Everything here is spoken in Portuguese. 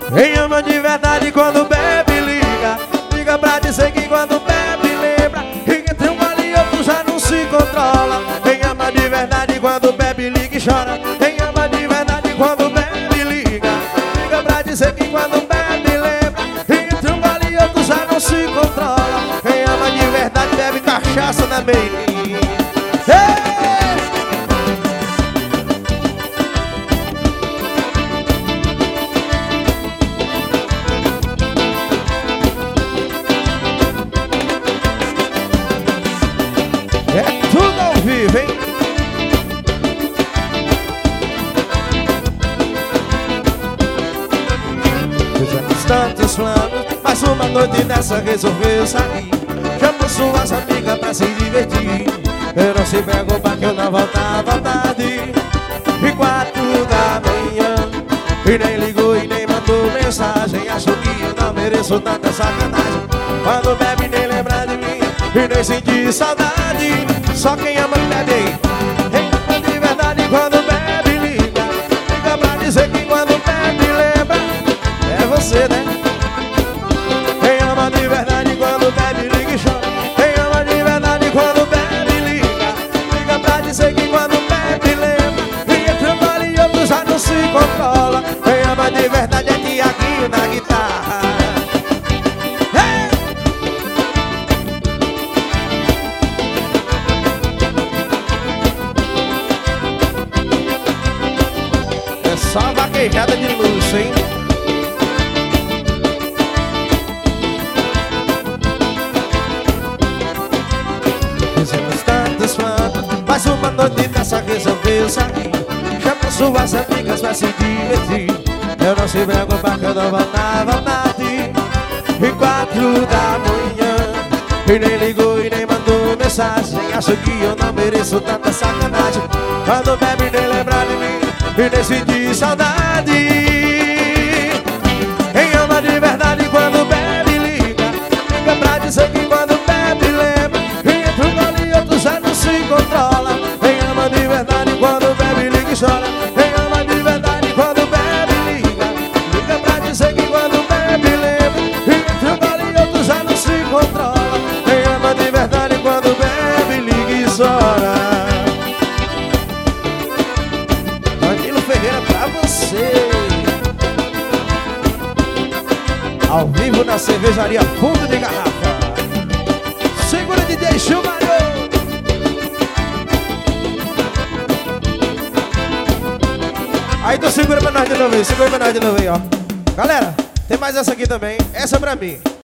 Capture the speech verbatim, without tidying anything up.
Quem ama de verdade quando bebe liga, liga pra dizer que quando bebe lembra que entre um gole e outro já não se controla. Quem ama de verdade quando bebe liga e chora. Quem ama de verdade quando bebe liga, liga pra dizer que quando bebe lembra que entre um gole e outro já não se controla. Quem ama de verdade bebe cachaça na meia. É tudo ao vivo, hein? Fizemos tantos planos, mas uma noite dessa resolveu sair. Chamou suas amigas pra se divertir. Eu não se preocupa que eu não voltava tarde. E quatro da manhã, e nem ligou e nem mandou mensagem. Acho que eu não mereço tanta sacanagem. Quando bebe nem lembra de mim e nem sentir saudade. Só quem ama bebe aí. Quem ama de verdade quando bebe liga, liga pra dizer que quando bebe lembra. É você, né? Quem ama de verdade quando bebe liga e chora. Quem ama de verdade quando bebe liga, liga pra dizer que quando bebe lembra. E entre um gole e outro já não se controla. Quem ama de verdade é Tiaguinho na guitarra. Só vaquejada de luxo, hein? Fizemos tantos planos, mas uma noite dessa resolveu sair. Chamou suas amigas pra se divertir. Eu não se preocupa que eu não voltava tarde. E quatro da manhã, e nem ligou e nem mandou mensagem. Acho que eu não mereço tanta sacanagem. Quando bebe nem lembra de mim e nem sentir saudade. Quem ama de verdade quando bebe liga, liga pra dizer que quando bebe lembra. E entre um gole e outro já não se controla. Quem ama de verdade quando bebe liga e chora. Quem ama de verdade quando bebe liga, liga pra dizer que quando bebe lembra. E entre um gole e outro já não se controla. Quem ama de verdade quando bebe liga e chora. Ferreira pra você, ao vivo na cervejaria Fundo de Garrafa. Segura D J Chumario. Aí tu segura pra nós de novo aí, segura pra nós de novo aí, ó. Galera, tem mais essa aqui também, essa pra mim.